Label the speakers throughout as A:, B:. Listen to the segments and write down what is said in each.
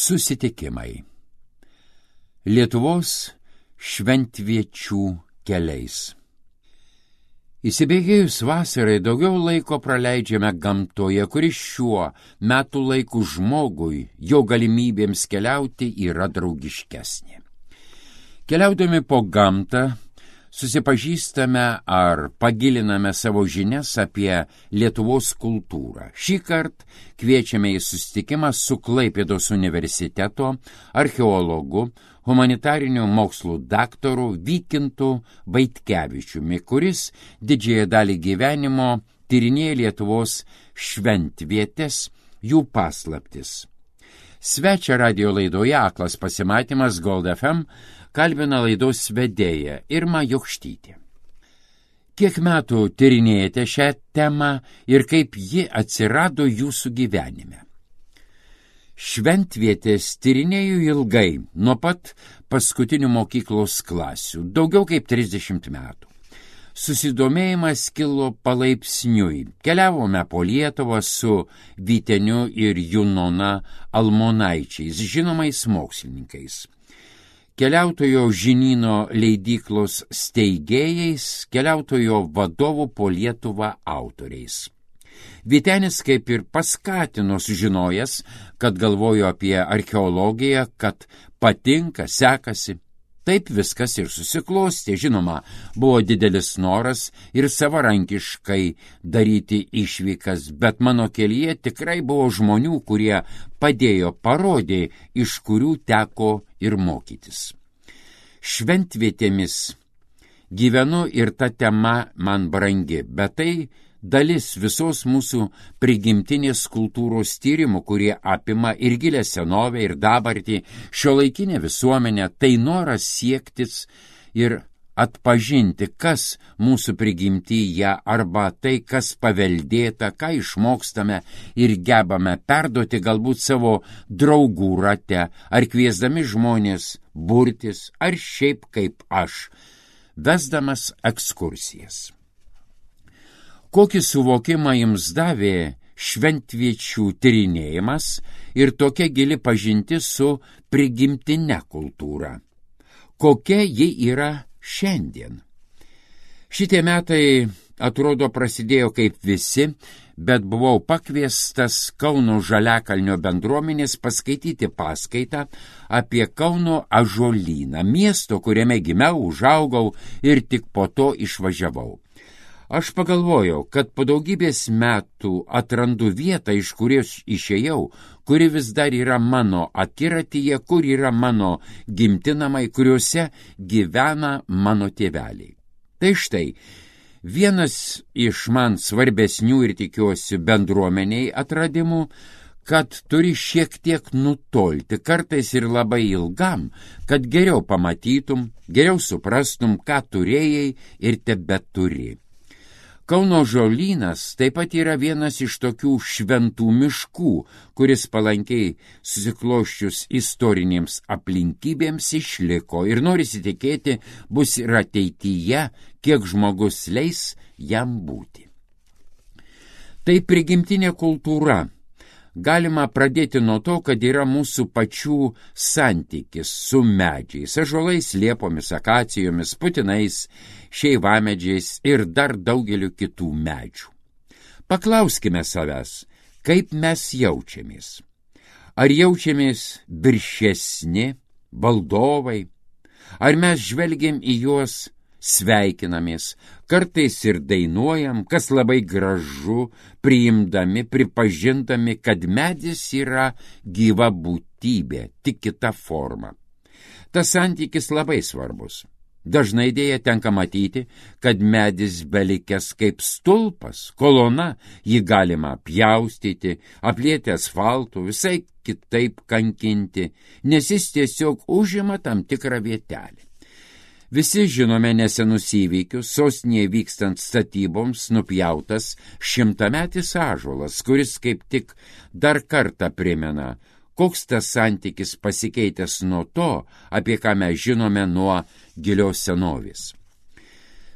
A: Susitikimai. Lietuvos šventviečių keliais. Įsibėgėjus vasarai daugiau laiko praleidžiame gamtoje, kuris šiuo metų laiku žmogui, jo galimybėms keliauti yra draugiškesnė. Keliaudami po gamtą susipažįstame ar pagiliname savo žinias apie Lietuvos kultūrą. Šįkart kviečiame į susitikimą su Klaipėdos universiteto archeologu, humanitarinių mokslų daktaru Vykintu Vaitkevičiumi, kuris didžiąją dalį gyvenimo tyrinėja Lietuvos šventvietes, jų paslaptis. Svečią radijo laidoje Aklas pasimatymas Gold FM kalbina laidos vedėja Irma Jokštytė. Kiek metų tyrinėjate šią temą ir kaip ji atsirado jūsų gyvenime? Šventvietės tyrinėjau ilgai, nuo pat paskutinių mokyklos klasių, daugiau kaip 30 metų. Susidomėjimas kilo palaipsniui. Keliavome po Lietuvą su Vyteniu ir Junona Almonaičiais, žinomais mokslininkais. Keliautojo žinyno leidyklos steigėjais, keliautojo vadovų po Lietuvą autoriais. Vytenis kaip ir paskatino, sužinojęs, kad galvoju apie archeologiją, kad patinka, sekasi. Taip viskas ir susiklostė. Žinoma, buvo didelis noras ir savarankiškai daryti išvykas, bet mano kelyje tikrai buvo žmonių, kurie padėjo, parodė, iš kurių teko ir mokytis. Šventvietėmis gyvenu ir ta tema man brangi, bet tai dalis visos mūsų prigimtinės kultūros tyrimų, kurie apima ir gilę senovę, ir dabartį, šiuolaikinę visuomenę. Tai noras siektis ir atpažinti, kas mūsų prigimtyje, arba tai, kas paveldėta, ką išmokstame ir gebame perduoti galbūt savo draugų rate, ar kviesdami žmonės burtis, ar šiaip kaip aš, vesdamas ekskursijas. Kokį suvokimą jums davė šventviečių tyrinėjimas ir tokia gili pažintis su prigimtine kultūra? Kokia ji yra šiandien? Šitie metai, atrodo, prasidėjo kaip visi, bet buvau pakviestas Kauno Žaliakalnio bendruomenės paskaityti paskaitą apie Kauno ąžuolyną, miesto, kuriame gimiau, užaugau ir tik po to išvažiavau. Aš pagalvojau, kad po daugybės metų atrandu vietą, iš kurios išėjau, kuri vis dar yra mano akiratyje, kur yra mano gimtinamai, kuriuose gyvena mano tėveliai. Tai štai, vienas iš man svarbesnių ir tikiuosi bendruomeniai atradimų, kad turi šiek tiek nutolti, kartais ir labai ilgam, kad geriau pamatytum, geriau suprastum, ką turėjai ir tebeturi. Kauno ąžuolynas taip pat yra vienas iš tokių šventų miškų, kuris palankiai susiklosčius istorinėms aplinkybėms išliko ir norisi tikėti, bus ir ateityje, kiek žmogus leis jam būti. Tai prigimtinė kultūra. Galima pradėti nuo to, kad yra mūsų pačių santykis su medžiais, ąžuolais, liepomis, akacijomis, putinais, šeivamedžiais ir dar daugeliu kitų medžių. Paklauskime savęs, kaip mes jaučiamės. Ar jaučiamės viršesni, valdovai? Ar mes žvelgiam į juos, sveikinamės, kartais ir dainuojam, kas labai gražu, priimdami, pripažindami, kad medis yra gyva būtybė, tik kita forma. Tas santykis labai svarbus. Dažnai dėja tenka matyti, kad medis belikęs kaip stulpas, kolona, jį galima pjaustyti, aplieti asfaltu, visai kitaip kankinti, nes jis tiesiog užima tam tikrą vietelę. Visi žinome nesenus įvykius, sostinėje vykstant statyboms nupjautas 100-metis ąžuolas, kuris kaip tik dar kartą primena, koks tas santykis pasikeitęs nuo to, apie ką mes žinome nuo gilios senovės.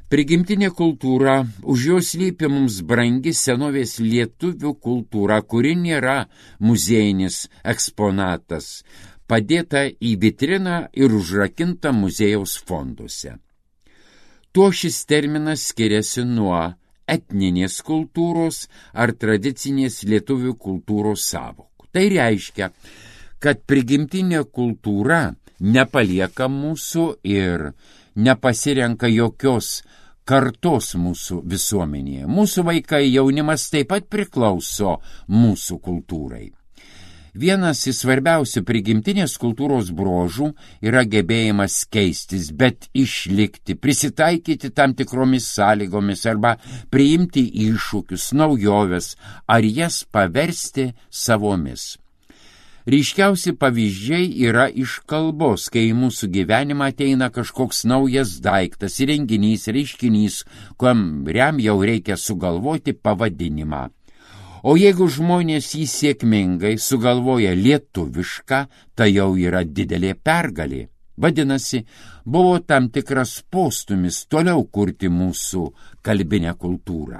A: Prigimtinė kultūra, už jos slypi mums brangi senovės lietuvių kultūra, kuri nėra muziejinis eksponatas, padėta į vitriną ir užrakinta muziejaus fonduose. Tuo šis terminas skiriasi nuo etninės kultūros ar tradicinės lietuvių kultūros sąvokų. Tai reiškia, kad prigimtinė kultūra nepalieka mūsų ir nepasirenka jokios kartos mūsų visuomenėje. Mūsų vaikai, jaunimas taip pat priklauso mūsų kultūrai. Vienas iš svarbiausių prigimtinės kultūros bruožų yra gebėjimas keistis, bet išlikti, prisitaikyti tam tikromis sąlygomis arba priimti iššūkius, naujoves ar jas paversti savomis. Ryškiausi pavyzdžiai yra iš kalbos, kai į mūsų gyvenimą ateina kažkoks naujas daiktas, įrenginys, reiškinys, kuriam jau reikia sugalvoti pavadinimą. O jeigu žmonės jį sėkmingai sugalvoja lietuvišką, tai jau yra didelė pergalė. Vadinasi, buvo tam tikras postūmis toliau kurti mūsų kalbinę kultūrą.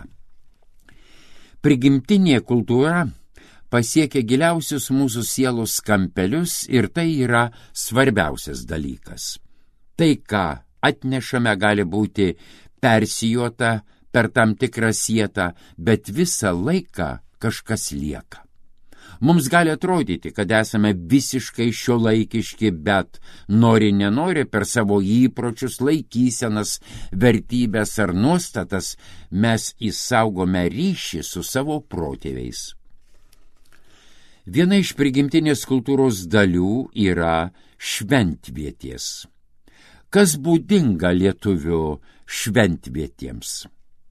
A: Prigimtinė kultūra pasiekia giliausius mūsų sielos kampelius ir tai yra svarbiausias dalykas. Tai, ką atnešame, gali būti persijota per tam tikrą sietą, bet visą laiką kažkas lieka. Mums gali atrodyti, kad esame visiškai šiuolaikiški, bet nenori per savo įpročius, laikysenas, vertybės ar nuostatas mes išsaugome ryšį su savo protėviais. Viena iš prigimtinės kultūros dalių yra šventvietės. Kas būdinga lietuvių šventvietėms?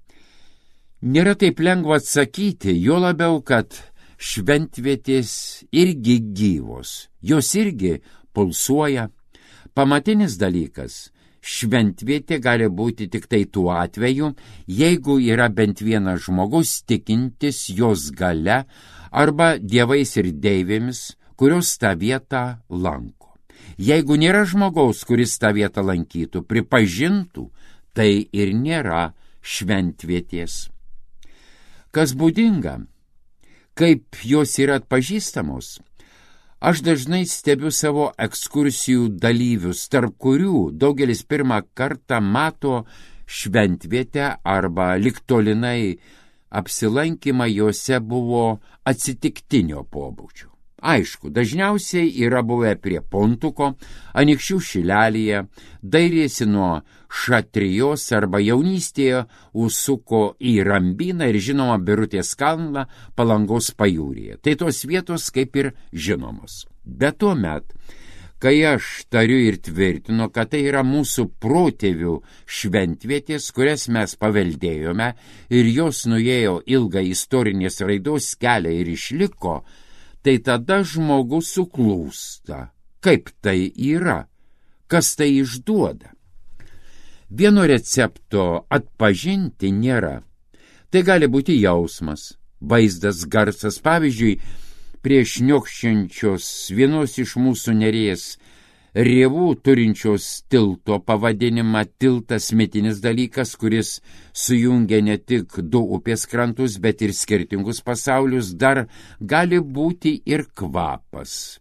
A: Nėra taip lengva atsakyti, jo labiau, kad šventvietės irgi gyvos, jos irgi pulsuoja. Pamatinis dalykas – šventvietė gali būti tik tai tuo atveju, jeigu yra bent vienas žmogus tikintis jos gale arba dievais ir deivėmis, kurios tą vietą lanko. Jeigu nėra žmogaus, kuris tą vietą lankytų, pripažintų, tai ir nėra šventvietės. Kas būdinga, kaip jos yra atpažįstamos, aš dažnai stebiu savo ekskursijų dalyvius, tarp kurių daugelis pirmą kartą mato šventvietę arba ligtolinai apsilankymą juose buvo atsitiktinio pobūdžio. Aišku, dažniausiai yra buvę prie Pontuko, Anykščių šilelyje, dairėsi nuo Šatrijos arba jaunystėje užsuko į Rambyną ir žinoma Birutės kalną Palangos pajūryje. Tai tos vietos kaip ir žinomos. Bet tuomet, kai aš tariu ir tvirtinu, kad tai yra mūsų protėvių šventvietės, kurias mes paveldėjome ir jos nuėjo ilgą istorinės raidos kelią ir išliko, tai tada žmogus suklūsta. Kaip tai yra? Kas tai išduoda? Vieno recepto atpažinti nėra. Tai gali būti jausmas, vaizdas, garsas. Pavyzdžiui, prie šniokščiančios vienos iš mūsų Neries rėvų turinčios tilto pavadinimą tiltas mitinis dalykas, kuris sujungia ne tik du upės krantus, bet ir skirtingus pasaulius, dar gali būti ir kvapas.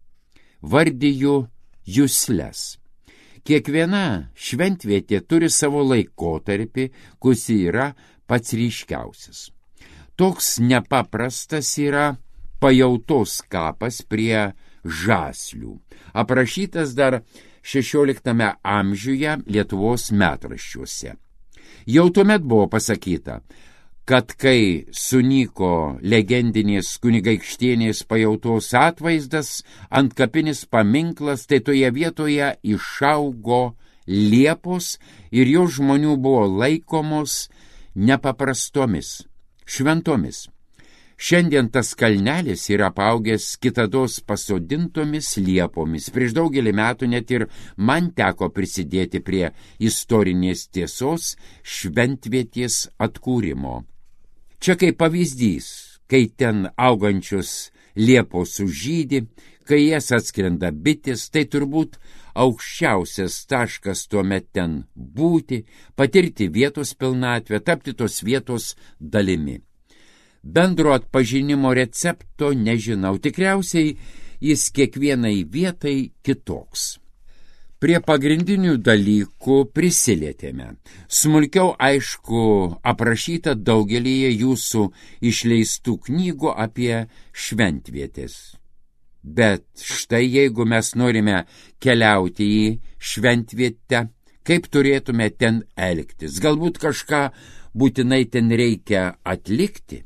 A: Vardiju jusles. Kiekviena šventvietė turi savo laikotarpį, kuris yra pats ryškiausias. Toks nepaprastas yra pajautos kapas prie Žaslių, aprašytas dar 16 amžiuje Lietuvos metraščiuose. Jau tuomet buvo pasakyta, kad kai sunyko legendinės kunigaikštienės pajautos atvaizdas, antkapinis paminklas, tai toje vietoje išaugo liepos ir jo žmonių buvo laikomos nepaprastomis, šventomis. Šiandien tas kalnelis yra apaugęs kitados pasodintomis liepomis. Prieš daugelį metų net ir man teko prisidėti prie istorinės tiesos šventvietės atkūrimo. Čia kaip pavyzdys, kai ten augančios liepos sužydi, Kai jas atskrenda bitės, tai turbūt aukščiausias taškas tuomet ten būti, patirti vietos pilnatvę, tapti tos vietos dalimi. Bendro atpažinimo recepto nežinau, tikriausiai jis kiekvienai vietai kitoks. Prie pagrindinių dalykų prisilietėme. Smulkiau aišku aprašyta daugelyje jūsų išleistų knygų apie šventvietės. Bet štai jeigu mes norime keliauti į šventvietę, kaip turėtume ten elgtis? Galbūt kažką būtinai ten reikia atlikti?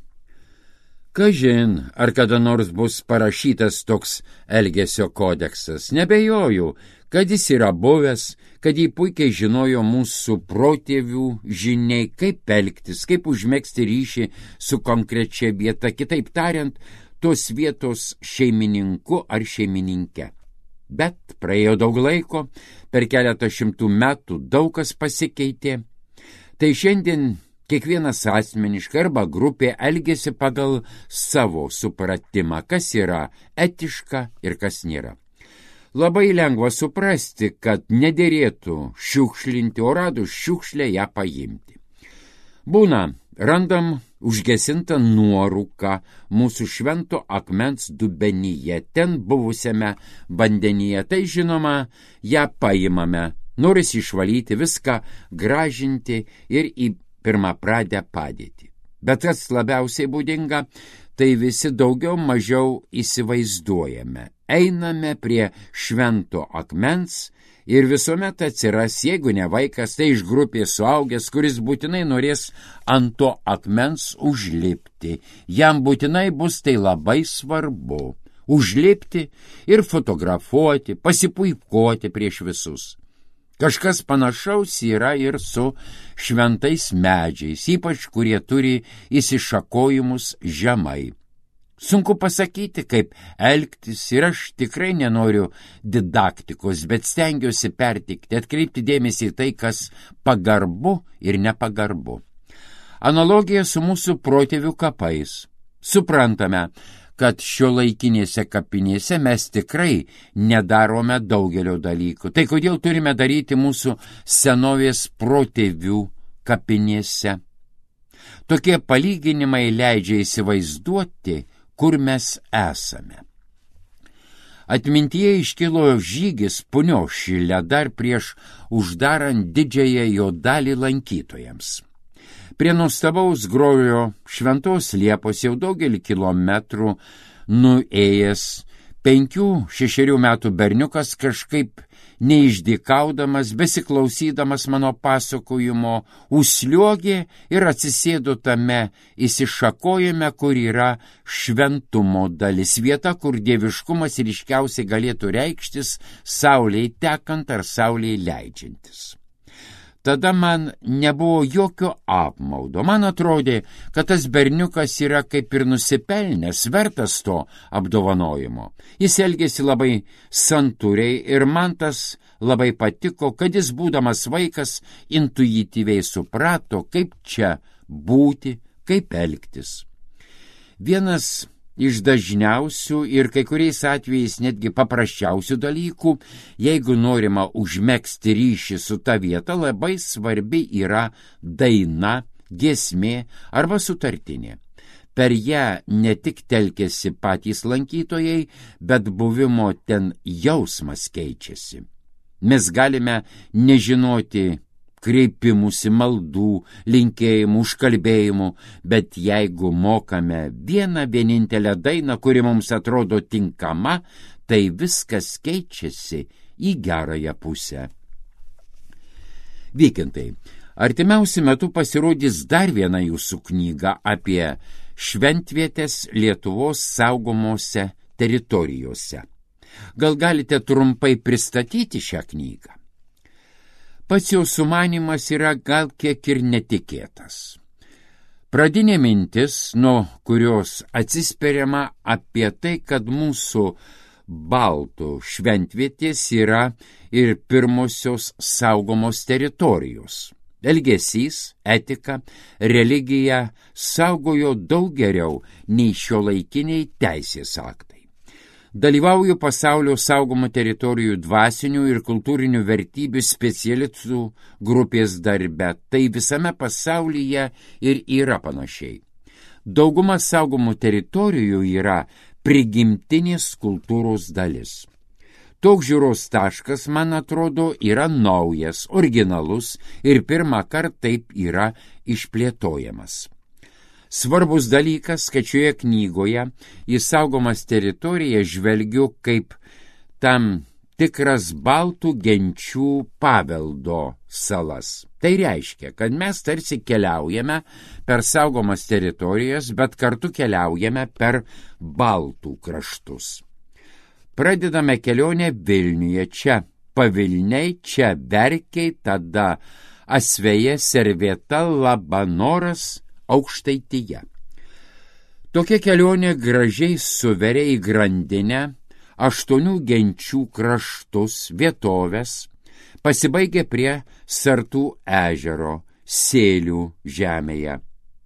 A: Kažin, ar kada nors bus parašytas toks elgesio kodeksas? Nebejoju, kad jis yra buvęs, kad jį puikiai žinojo mūsų protėvių žiniai, kaip elgtis, kaip užmegzti ryšį su konkrečia vieta, kitaip tariant, tos vietos šeimininku ar šeimininke. Bet praėjo daug laiko, per keletą šimtų metų daug kas pasikeitė. Tai šiandien kiekvienas asmeniškai arba grupė elgiasi pagal savo supratimą, kas yra etiška ir kas nėra. Labai lengva suprasti, kad nederėtų šiukšlinti, o radus šiukšlę ją paimti. Būna, randam užgesintą nuorūką mūsų švento akmens dubenyje, ten buvusiame vandenyje. Tai žinoma, ją paimame, norisi išvalyti, viską gražinti ir į pirmapradę padėtį. Bet kas labiausiai būdinga, tai visi daugiau mažiau įsivaizduojame. Einame prie švento akmens ir visuomet atsiras, jeigu ne vaikas, tai iš grupės suaugęs, kuris būtinai norės ant to akmens užlipti. Jam būtinai bus tai labai svarbu. Užlipti ir fotografuoti, pasipuikuoti prieš visus. Kažkas panašaus yra ir su šventais medžiais, ypač kurie turi įsišakojimus žemai. Sunku pasakyti, kaip elgtis, ir aš tikrai nenoriu didaktikos, bet stengiuosi pertikti, atkreipti dėmesį į tai, kas pagarbu ir nepagarbu. Analogija su mūsų protėvių kapais. Suprantame, kad šiuolaikinėse kapinėse mes tikrai nedarome daugelio dalykų. Tai kodėl turime daryti mūsų senovės protėvių kapinėse? Tokie palyginimai leidžia įsivaizduoti, kur mes esame. Atmintyje iškilo žygis Punios Šile dar prieš uždarant didžiąją jo dalį lankytojams. Prie nuostabaus grožio šventos Liepos jau daugelį kilometrų nuėjęs 5-6 metų berniukas kažkaip neišdykaudamas, besiklausydamas mano pasakojimo, užsliuogė ir atsisėdo tame įsišakojime, kur yra šventumo dalis, vieta, kur dieviškumas ryškiausiai galėtų reikštis saulei tekant ar saulei leidžiantis. Tada man nebuvo jokio apmaudo. Man atrodė, kad tas berniukas yra kaip ir nusipelnęs, vertas to apdovanojimo. Jis elgėsi labai santūriai ir man tas labai patiko, kad jis, būdamas vaikas, intuityviai suprato, kaip čia būti, kaip elgtis. Vienas iš dažniausių ir kai kuriais atvejais netgi paprasčiausių dalykų, jeigu norima užmegzti ryšį su ta vieta, labai svarbi yra daina, giesmė arba sutartinė. Per ją ne tik telkėsi patys lankytojai, bet buvimo ten jausmas keičiasi. Mes galime nežinoti kreipimusi, maldų, linkėjimų, užkalbėjimų, bet jeigu mokame vieną vienintelę dainą, kuri mums atrodo tinkama, tai viskas keičiasi į gerąją pusę. Vykintai, artimiausiu metu pasirodys dar viena jūsų knyga apie šventvietės Lietuvos saugomose teritorijose. Gal galite trumpai pristatyti šią knygą? Pats jo sumanymas yra gal kiek ir netikėtas. Pradinė mintis, nuo kurios atsispiriama apie tai, kad mūsų baltų šventvietės yra ir pirmosios saugomos teritorijos. Elgesys, etika, religija saugojo daug geriau nei šiuolaikiniai teisės aktai. Dalyvauju pasaulio saugomų teritorijų dvasinių ir kultūrinių vertybių specialistų grupės darbe. Tai visame pasaulyje ir yra panašiai. Dauguma saugomų teritorijų yra prigimtinės kultūros dalis. Toks žiūros taškas, man atrodo, yra naujas, originalus ir pirmą kartą taip yra išplėtojamas. Svarbus dalykas, kad šioje knygoje į saugomas teritorijas žvelgiu kaip tam tikras baltų genčių paveldo salas. Tai reiškia, kad mes tarsi keliaujame per saugomas teritorijas, bet kartu keliaujame per baltų kraštus. Pradedame kelionę Vilniuje, čia Pavilniai, čia Verkiai, tada Asveja, Servėta, Labanoras, Aukštaitija. Tokia kelionė gražiai suveria į grandinę 8 genčių kraštus, vietovės, pasibaigė prie Sartų ežero, Sėlių žemėje.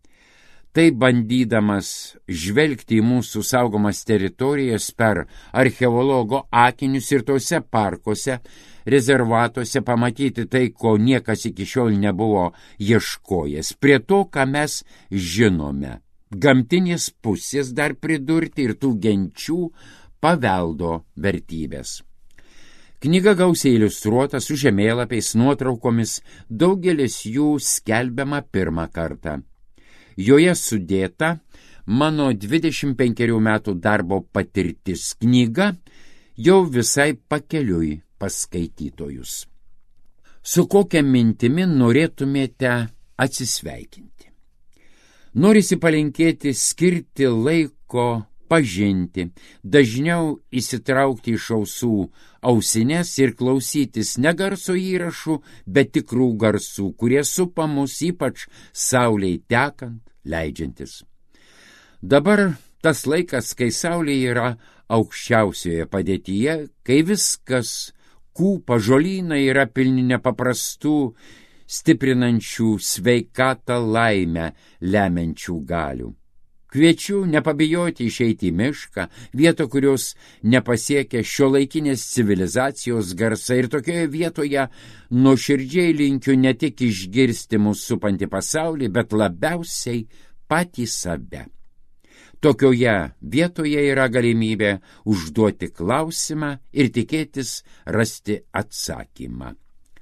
A: Tai bandydamas žvelgti į mūsų saugomas teritorijas per archeologo akinius ir tose parkuose, rezervatuose pamatyti tai, ko niekas iki šiol nebuvo ieškojęs. Prie to, ką mes žinome, gamtinės pusės dar pridurti ir tų genčių paveldo vertybės. Knyga gausiai iliustruota su žemėlapiais, nuotraukomis, daugelis jų skelbiama pirmą kartą. Joje sudėta mano 25 metų darbo patirtis. Knyga jau visai pakeliui pas skaitytojus. Su kokia mintimi norėtumėte atsisveikinti? Norisi palinkėti skirti laiko pažinti, dažniau įsitraukti iš ausų ausines ir klausytis ne garso įrašų, bet tikrų garsų, kurie supa mus ypač saulei tekant, leidžiantis. Dabar tas laikas, kai saulė yra aukščiausioje padėtyje, kai viskas kūpa, žolynai yra pilni nepaprastų, stiprinančių sveikatą laimę lemiančių galių. Kviečiu nepabijoti išeiti į mišką, vietą, kurios nepasiekia šiuolaikinės civilizacijos garsai, ir tokioje vietoje nuoširdžiai linkiu ne tik išgirsti mūsų supantį pasaulį, bet labiausiai patį save. Tokioje vietoje yra galimybė užduoti klausimą ir tikėtis rasti atsakymą.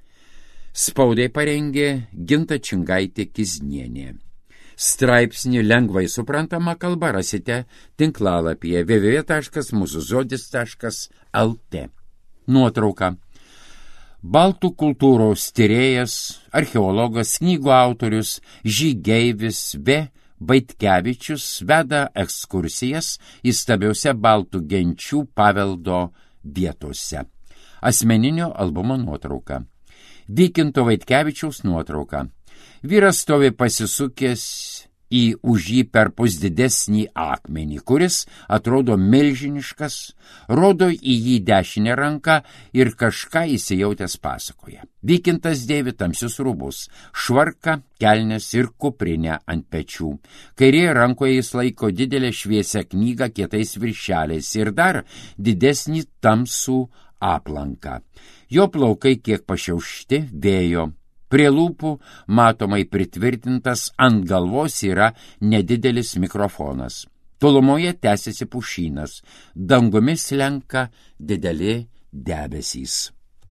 A: Spaudai parengė Ginta Čingaitė-Kiznienė. Straipsnį lengvai suprantama kalba rasite tinklalapyje www.mūsuzodis.lt. Nuotrauka. Baltų kultūros tyrėjas, archeologas, knygų autorius, žygeivis V. Vaitkevičius veda ekskursijas įstabiose baltų genčių paveldo vietose. Asmeninio albumo nuotrauka. Vykinto Vaitkevičiaus nuotrauka. Vyras stovi pasisukęs į už jį perpus didesnį akmenį, kuris atrodo milžiniškas, rodo į jį dešinę ranką ir kažką įsijautęs pasakoja. Vykintas dėvi tamsius rūbus, švarką, kelnes ir kuprinę ant pečių. Kairėje rankoje jis laiko didelę šviesią knygą kietais viršeliais ir dar didesnį tamsų aplanką. Jo plaukai kiek pašiaušti vėjo. Prie lūpų matomai pritvirtintas ant galvos yra nedidelis mikrofonas. Tolumoje tęsiasi pušynas, dangumi slenka dideli debesys.